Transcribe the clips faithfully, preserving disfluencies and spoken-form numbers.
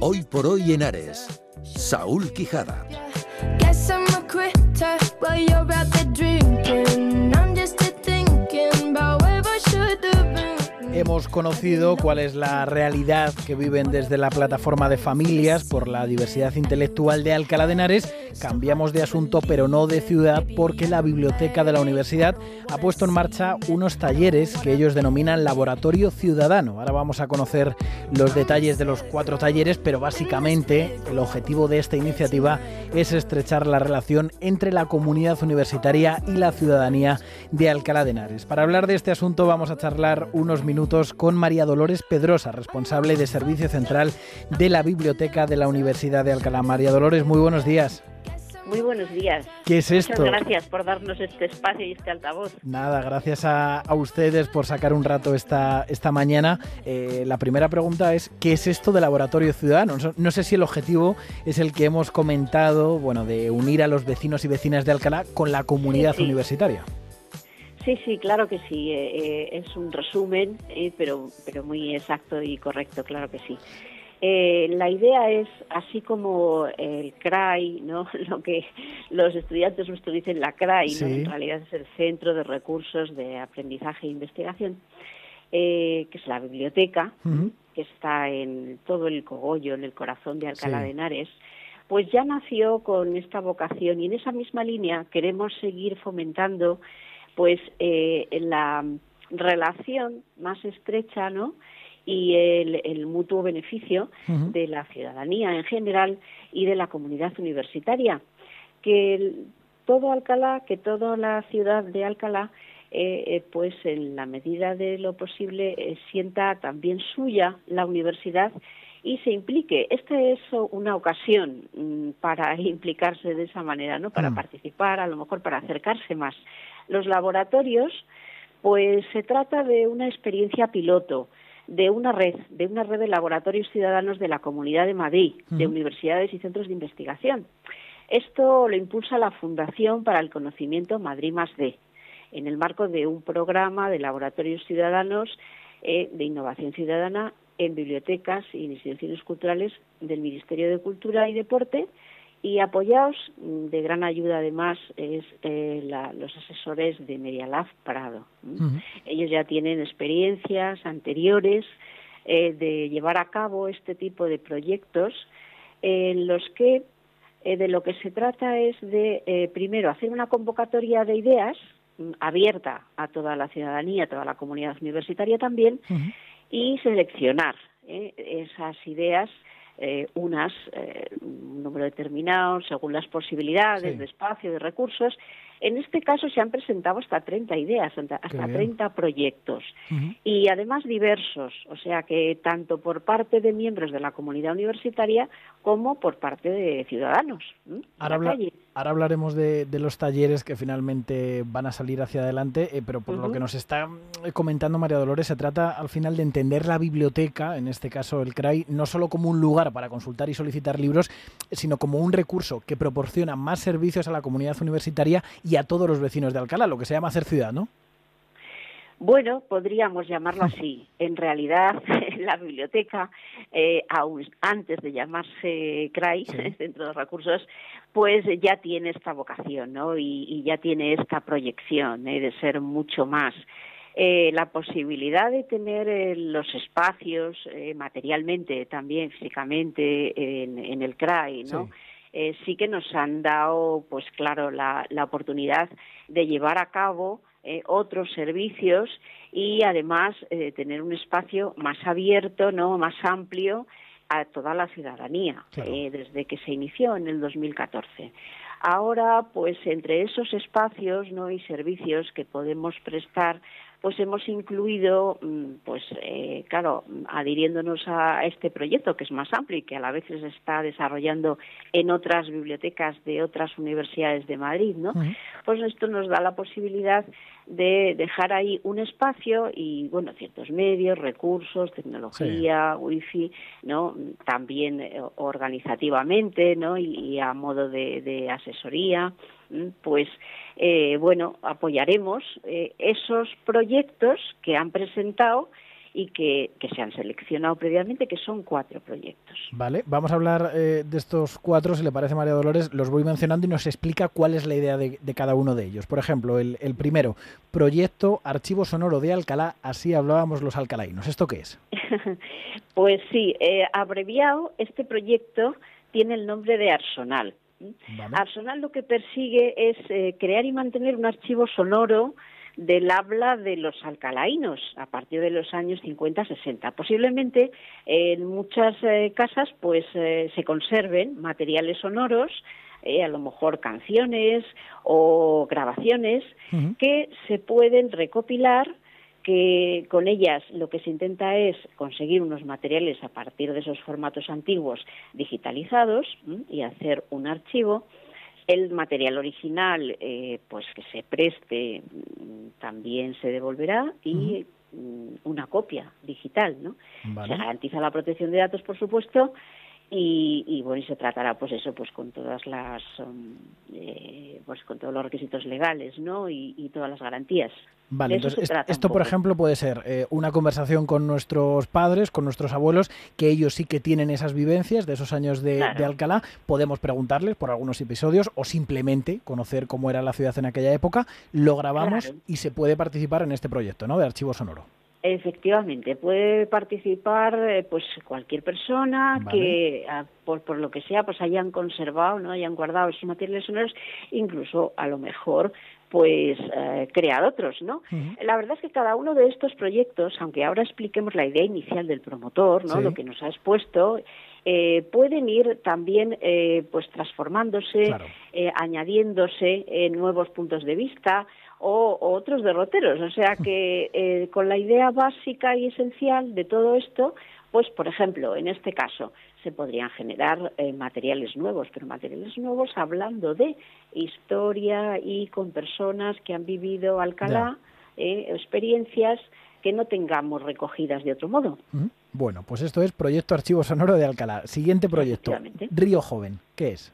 Hoy por hoy en Ares, Saúl Quijada. Hemos conocido cuál es la realidad que viven desde la plataforma de familias por la diversidad intelectual de Alcalá de Henares. Cambiamos de asunto, pero no de ciudad, porque la biblioteca de la universidad ha puesto en marcha unos talleres que ellos denominan Laboratorio Ciudadano. Ahora vamos a conocer los detalles de los cuatro talleres, pero básicamente el objetivo de esta iniciativa es estrechar la relación entre la comunidad universitaria y la ciudadanía de Alcalá de Henares. Para hablar de este asunto vamos a charlar unos minutos con María Dolores Pedrosa, responsable de Servicio Central de la Biblioteca de la Universidad de Alcalá. María Dolores, muy buenos días. Muy buenos días. ¿Qué es esto? Muchas gracias por darnos este espacio y este altavoz. Nada, gracias a, a ustedes por sacar un rato esta, esta mañana. Eh, la primera pregunta es, ¿qué es esto de Laboratorio Ciudadano? No, no sé si el objetivo es el que hemos comentado, bueno, de unir a los vecinos y vecinas de Alcalá con la comunidad sí, sí. universitaria. Sí, sí, claro que sí. Eh, eh, es un resumen, eh, pero, pero muy exacto y correcto, claro que sí. Eh, la idea es, así como el C R A I, ¿no? Lo que los estudiantes nuestros dicen la C R A I, sí. ¿no? En realidad es el Centro de Recursos de Aprendizaje e Investigación, eh, que es la biblioteca, Uh-huh. que está en todo el cogollo, en el corazón de Alcalá Sí. de Henares. Pues ya nació con esta vocación y en esa misma línea queremos seguir fomentando pues eh, la relación más estrecha, ¿no? Y el, el mutuo beneficio uh-huh. de la ciudadanía en general y de la comunidad universitaria. Que el, todo Alcalá, que toda la ciudad de Alcalá, eh, eh, pues en la medida de lo posible eh, sienta también suya la universidad y se implique. Esta es una ocasión mmm, para implicarse de esa manera, ¿no? Para uh-huh. participar, a lo mejor para acercarse más. Los laboratorios, pues se trata de una experiencia piloto, de una red, de una red de laboratorios ciudadanos de la Comunidad de Madrid, uh-huh. de universidades y centros de investigación. Esto lo impulsa la Fundación para el Conocimiento Madrid más D, en el marco de un programa de laboratorios ciudadanos eh, de innovación ciudadana en bibliotecas e instituciones culturales del Ministerio de Cultura y Deporte, y apoyados, de gran ayuda además, es eh, la, los asesores de Medialab Prado. Uh-huh. Ellos ya tienen experiencias anteriores eh, de llevar a cabo este tipo de proyectos eh, en los que eh, de lo que se trata es de, eh, primero, hacer una convocatoria de ideas mm, abierta a toda la ciudadanía, a toda la comunidad universitaria también, uh-huh. y seleccionar eh, esas ideas. Eh, unas, eh, un número determinado, según las posibilidades sí. de espacio, de recursos. En este caso se han presentado hasta treinta ideas, hasta treinta proyectos, uh-huh. y además diversos, o sea que tanto por parte de miembros de la comunidad universitaria como por parte de ciudadanos. ¿eh? Ahora, habla, ahora hablaremos de, de los talleres que finalmente van a salir hacia adelante, eh, pero por uh-huh. lo que nos está comentando María Dolores, se trata al final de entender la biblioteca, en este caso el C R A I, no solo como un lugar para consultar y solicitar libros, sino como un recurso que proporciona más servicios a la comunidad universitaria y a todos los vecinos de Alcalá, lo que se llama hacer ciudad, ¿no? Bueno, podríamos llamarlo así. En realidad, la biblioteca, eh, aún antes de llamarse C R A I, sí. Centro de Recursos, pues ya tiene esta vocación, ¿no? Y, y ya tiene esta proyección ¿eh? de ser mucho más. Eh, la posibilidad de tener eh, los espacios eh, materialmente, también físicamente, en, en el C R A I, ¿no? Sí. Eh, sí que nos han dado, pues claro, la, la oportunidad de llevar a cabo eh, otros servicios y además eh, tener un espacio más abierto, ¿no? Más amplio a toda la ciudadanía, claro. eh, desde que se inició en el dos mil catorce. Ahora, pues entre esos espacios, ¿no? y servicios que podemos prestar, pues hemos incluido, pues eh, claro, adhiriéndonos a este proyecto que es más amplio y que a la vez se está desarrollando en otras bibliotecas de otras universidades de Madrid, ¿no? Uh-huh. Pues esto nos da la posibilidad de dejar ahí un espacio y, bueno, ciertos medios, recursos, tecnología, sí. wifi, ¿no? También eh, organizativamente, ¿no? Y, y a modo de, de asesoría, pues, eh, bueno, apoyaremos eh, esos proyectos que han presentado y que, que se han seleccionado previamente, que son cuatro proyectos. Vale, vamos a hablar eh, de estos cuatro, si le parece, María Dolores, los voy mencionando y nos explica cuál es la idea de, de cada uno de ellos. Por ejemplo, el, el primero, Proyecto Archivo Sonoro de Alcalá, así hablábamos los alcalainos. ¿Esto qué es? Pues sí, eh, abreviado, este proyecto tiene el nombre de Arsonal. Vale. Arsonal lo que persigue es eh, crear y mantener un archivo sonoro del habla de los alcalainos a partir de los años cincuenta sesenta. Posiblemente eh, en muchas eh, casas pues eh, se conserven materiales sonoros, eh, a lo mejor canciones o grabaciones uh-huh. que se pueden recopilar, que con ellas lo que se intenta es conseguir unos materiales a partir de esos formatos antiguos digitalizados ¿m? y hacer un archivo. El material original, eh, pues que se preste, también se devolverá y uh-huh. una copia digital, ¿no? Vale. Se garantiza la protección de datos, por supuesto, y, y bueno, y se tratará, pues eso, pues con todas las, um, eh, pues con todos los requisitos legales, ¿no? Y, y todas las garantías. Vale, entonces esto, por ejemplo, puede ser eh, una conversación con nuestros padres, con nuestros abuelos, que ellos sí que tienen esas vivencias de esos años de, claro. de Alcalá. Podemos preguntarles por algunos episodios o simplemente conocer cómo era la ciudad en aquella época. Lo grabamos claro. y se puede participar en este proyecto, ¿no?, de archivo sonoro. Efectivamente, puede participar eh, pues cualquier persona vale. que a, por, por lo que sea pues hayan conservado, no hayan guardado esos materiales sonoros, incluso a lo mejor pues eh, crear otros, ¿no? Uh-huh. La verdad es que cada uno de estos proyectos, aunque ahora expliquemos la idea inicial del promotor, ¿no? Sí. Lo que nos ha expuesto, eh, pueden ir también eh, pues transformándose, claro. eh, añadiéndose eh, nuevos puntos de vista o, o otros derroteros, o sea que eh, con la idea básica y esencial de todo esto, pues por ejemplo, en este caso se podrían generar eh, materiales nuevos, pero materiales nuevos hablando de historia y con personas que han vivido Alcalá, eh, experiencias que no tengamos recogidas de otro modo. Bueno, pues esto es Proyecto Archivo Sonoro de Alcalá. Siguiente proyecto, Río Joven, ¿qué es?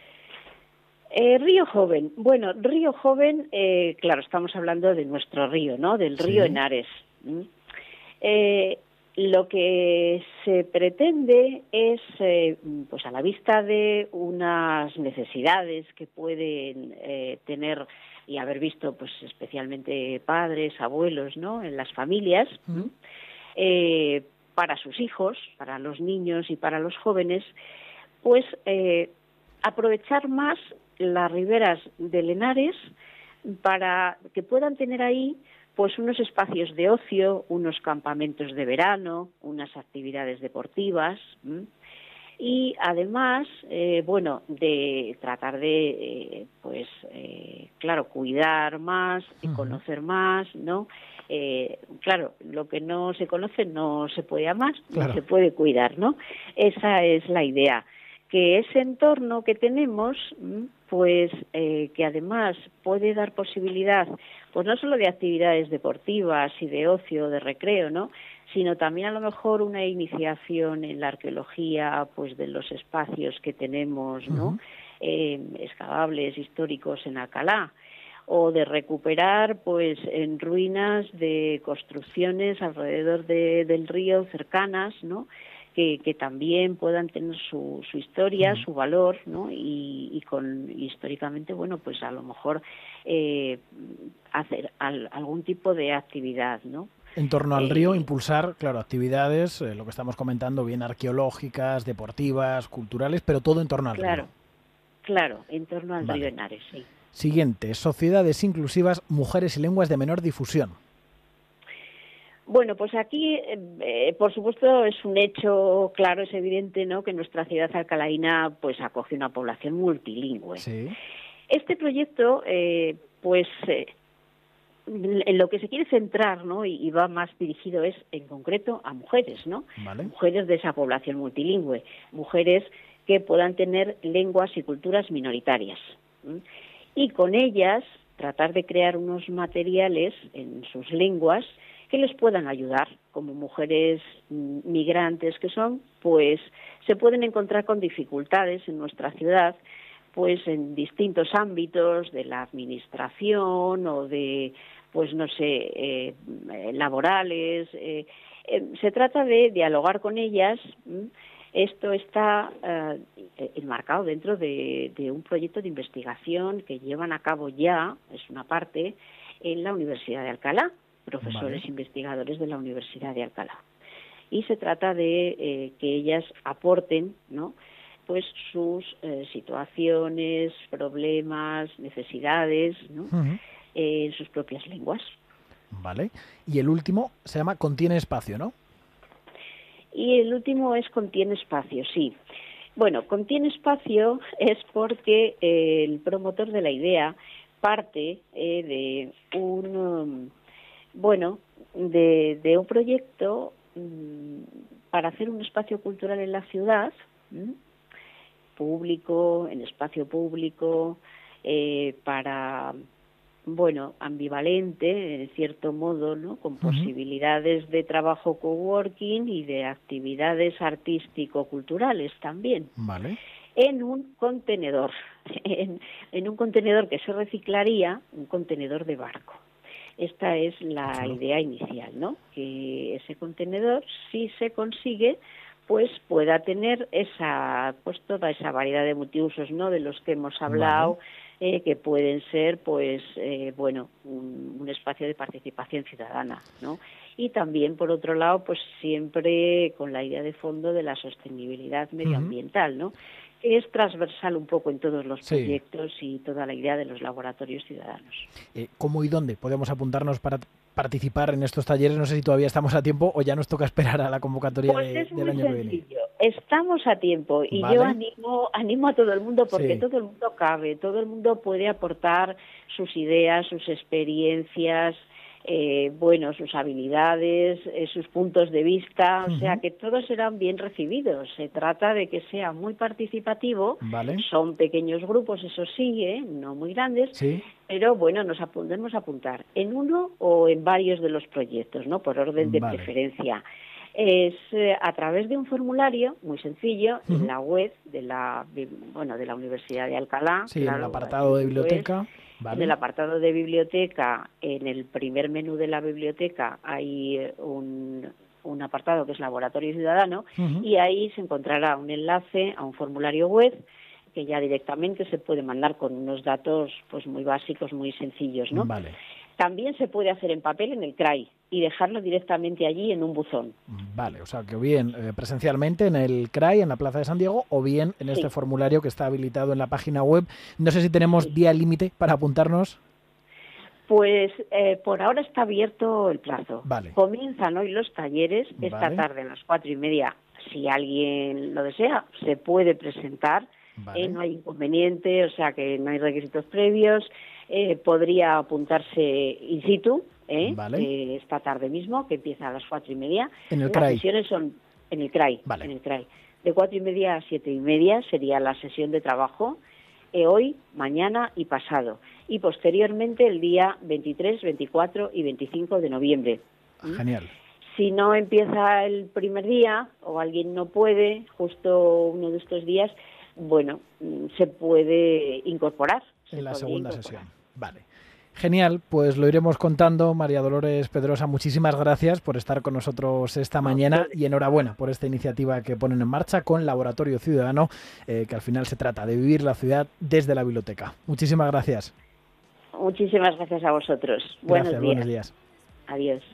Eh, Río Joven, bueno, Río Joven, eh, claro, estamos hablando de nuestro río, ¿no?, del río sí. Henares. ¿Mm? Eh, Lo que se pretende es, eh, pues a la vista de unas necesidades que pueden eh, tener y haber visto, pues especialmente padres, abuelos, ¿no?, en las familias, uh-huh. eh, para sus hijos, para los niños y para los jóvenes, pues eh, aprovechar más las riberas del Henares para que puedan tener ahí pues unos espacios de ocio, unos campamentos de verano, unas actividades deportivas ¿m? y además, eh, bueno, de tratar de, eh, pues, eh, claro, cuidar más, uh-huh. conocer más, ¿no? Eh, claro, lo que no se conoce no se puede amar, claro. no se puede cuidar, ¿no? Esa es la idea. Que ese entorno que tenemos, pues eh, que además puede dar posibilidad, pues no solo de actividades deportivas y de ocio, de recreo, ¿no?, sino también a lo mejor una iniciación en la arqueología, pues de los espacios que tenemos, ¿no?, uh-huh. eh, excavables históricos en Alcalá, o de recuperar, pues en ruinas de construcciones alrededor de, del río cercanas, ¿no?, Que, que también puedan tener su, su historia, mm. su valor, ¿no? Y, y con históricamente, bueno, pues a lo mejor eh, hacer al, algún tipo de actividad, ¿no? En torno al eh, río, impulsar, claro, actividades, eh, lo que estamos comentando, bien arqueológicas, deportivas, culturales, pero todo en torno al claro, río. Claro, claro, en torno al vale. río Henares, sí. Siguiente, Sociedades Inclusivas, Mujeres y Lenguas de Menor Difusión. Bueno, pues aquí, eh, por supuesto, es un hecho claro, es evidente, ¿no?, que nuestra ciudad alcalaína pues acoge una población multilingüe. Sí. Este proyecto, eh, pues, eh, en lo que se quiere centrar, ¿no?, y, y va más dirigido es, en concreto, a mujeres, ¿no? Vale. Mujeres de esa población multilingüe, mujeres que puedan tener lenguas y culturas minoritarias. ¿sí? Y con ellas tratar de crear unos materiales en sus lenguas que les puedan ayudar. Como mujeres migrantes que son, pues se pueden encontrar con dificultades en nuestra ciudad, pues en distintos ámbitos de la administración o de, pues no sé, eh, laborales, eh, eh, se trata de dialogar con ellas. Esto está eh, enmarcado dentro de, de un proyecto de investigación que llevan a cabo ya, es una parte, en la Universidad de Alcalá, profesores vale. investigadores de la Universidad de Alcalá. Y se trata de eh, que ellas aporten, ¿no?, pues sus eh, situaciones, problemas, necesidades, ¿no?, uh-huh. eh, en sus propias lenguas. Vale. Y el último se llama Contiene Espacio, ¿no? Y el último es Contiene Espacio, sí. Bueno, Contiene Espacio es porque eh, el promotor de la idea parte eh, de un, um, bueno, de, de un proyecto um, para hacer un espacio cultural en la ciudad, ¿m? público, en espacio público, eh, para... bueno, ambivalente, en cierto modo, ¿no?, con uh-huh. posibilidades de trabajo coworking y de actividades artístico-culturales también. Vale. En un contenedor, en, en un contenedor que se reciclaría, un contenedor de barco. Esta es la claro. idea inicial, ¿no?, que ese contenedor, si se consigue, pues pueda tener esa, pues toda esa variedad de multiusos, ¿no?, de los que hemos hablado. Vale. Eh, que pueden ser, pues, eh, bueno, un, un espacio de participación ciudadana, ¿no? Y también, por otro lado, pues siempre con la idea de fondo de la sostenibilidad medioambiental, ¿no?, que es transversal un poco en todos los sí. proyectos y toda la idea de los laboratorios ciudadanos. Eh, ¿Cómo y dónde podemos apuntarnos para participar en estos talleres? No sé si todavía estamos a tiempo o ya nos toca esperar a la convocatoria pues de, es del año sencillo. que viene. Estamos a tiempo y vale. yo animo animo a todo el mundo porque sí. todo el mundo cabe, todo el mundo puede aportar sus ideas, sus experiencias, eh, bueno, sus habilidades, eh, sus puntos de vista, uh-huh. o sea que todos serán bien recibidos. Se trata de que sea muy participativo, vale. son pequeños grupos, eso sí, ¿eh? no muy grandes, sí. pero bueno, nos podemos apuntar en uno o en varios de los proyectos, ¿no?, por orden de vale. preferencia. Es eh, a través de un formulario muy sencillo uh-huh. en la web de la bueno de la Universidad de Alcalá. Sí, claro, en el apartado de biblioteca. Vale. En el apartado de biblioteca, en el primer menú de la biblioteca hay un, un apartado que es Laboratorio Ciudadano uh-huh. y ahí se encontrará un enlace a un formulario web que ya directamente se puede mandar con unos datos pues muy básicos, muy sencillos, ¿no? Vale. También se puede hacer en papel en el C R A I y dejarlo directamente allí en un buzón. Vale, o sea que o bien eh, presencialmente en el C R A I, en la Plaza de San Diego, o bien en este sí. formulario que está habilitado en la página web. No sé si tenemos sí. día límite para apuntarnos. Pues eh, por ahora está abierto el plazo. Vale. Comienzan hoy los talleres, esta vale. tarde a las cuatro y media. Si alguien lo desea, se puede presentar. Vale. Eh, no hay inconveniente, o sea que no hay requisitos previos. Eh, podría apuntarse in situ, ¿eh? Vale. eh, esta tarde mismo, que empieza a las cuatro y media. En el Las C R A I. sesiones son en el C R A I, vale. en el C R A I. De cuatro y media a siete y media sería la sesión de trabajo, eh, hoy, mañana y pasado. Y posteriormente el día veintitrés, veinticuatro y veinticinco de noviembre. Genial. Si no empieza el primer día o alguien no puede, justo uno de estos días, bueno, se puede incorporar. En la segunda incorporar. sesión. Vale. Genial, pues lo iremos contando. María Dolores Pedrosa, muchísimas gracias por estar con nosotros esta mañana y enhorabuena por esta iniciativa que ponen en marcha con Laboratorio Ciudadano, eh, que al final se trata de vivir la ciudad desde la biblioteca. Muchísimas gracias. Muchísimas gracias a vosotros. Gracias, Buenos días. Buenos días. Adiós.